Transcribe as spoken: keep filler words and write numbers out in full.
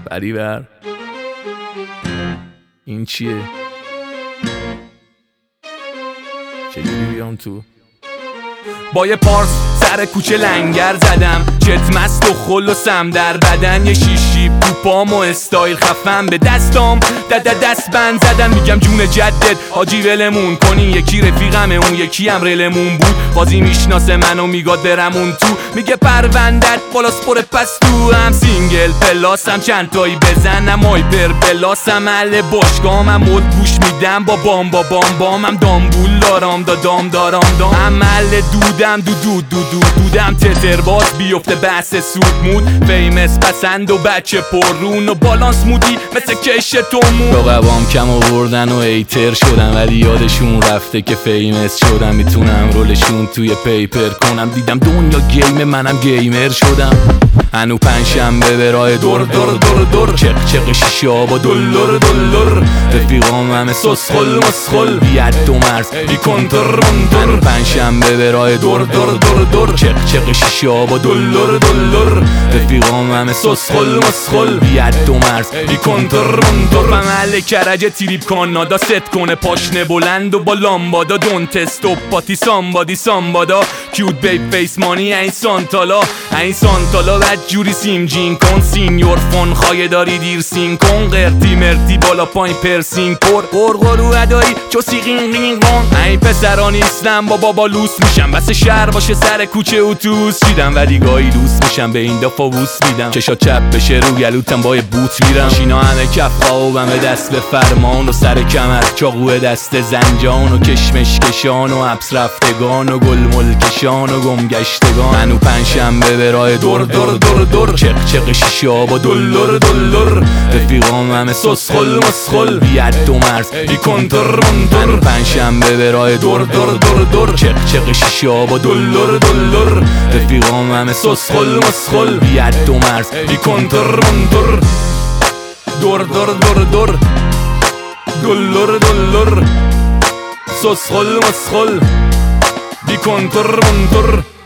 بریبر این چیه؟ چجوری بیام تو؟ با یه پارس سر کوچه لنگر زدم، چت مست و خل و سم در بدن، یه شیشی پوپام و استایل خفم به دستام دد دست بند زدن. میگم جون جدد حاجی ولمون کنین، یکی رفیقمه اون یکی هم رلمون بود، بازی میشناسه منو میگاد برمون تو، میگه پروندت بالاس پر پس تو هم سینگل پلاسم چند تایی بزنم هایپر پلاسم اهل باشگاهم هم مد گوش میدم با بام با بام بام هم دامبول دارم دا دام دارم دام هم اهل دودم دو دو دو دو دودم تتر باز بیفته بحث سود مود فیمس پسند و بچه پررون و بالانس مودی مثل کش تومون رقبام کم آوردن و ایتر شدم ولی یادشون رفته که فیمس شدم، میتونم رولشون توی پیپر کنم، دیدم دنیا گیم منم گیمر شدم. هنو پنجشنبه به راه دور دور دور دور چق چق شیشه با دلار دلار رفیقام همه سسخل مسخل بیاد دو مرز بی کنترمندر. هنو پنجشنبه به راه دور دور دور دور چق چق شیشه با دلار دلار رفیقام همه سسخل مسخل بیاد دو مرز بی کنترمندر. محل کرج تریپ کانادا ست کنه پاشنه بلند و با لامبادا دونت استوب پاتی سامبادی سامبادا کیوت بیب فیس مانی این سانتالا این سانتالا جوری سیم جین کن سینیور فون خواهی داری دیر سین کن قرتی مرتی بالا پایین پرسینگ پر قرقرو ادایی چو سیقین قین قن. این پسرا نیستم با بابا لوس میشم بس شهر باشه سر کوچه اتوبوس چیدم ولی گاهی لوس میشم به این دفعه بوس میدم چشا چپ بشه رو گلوتم با بوت میرم شینا همه کف خوابم به دست به فرمان و سر کمر چاقو دست زنجان و کشمش کشان و حبس رفتگان و گل ملکشان و گم گشتگان. منو پنجشنبه به راه دور دور دور دور چق چق شیشه با دلار دلار رفیقام همه سسخل مسخل بیاد دو مرز بی کنترمندر. پنجشنبه به راه دور دور دور دور چق چق شیشه با دلار دلار رفیقام همه سسخل مسخل بیاد دو مرز بی کنترمندر. دور دور دور دور دلار دلار سسخل مسخل بی کنترمندر.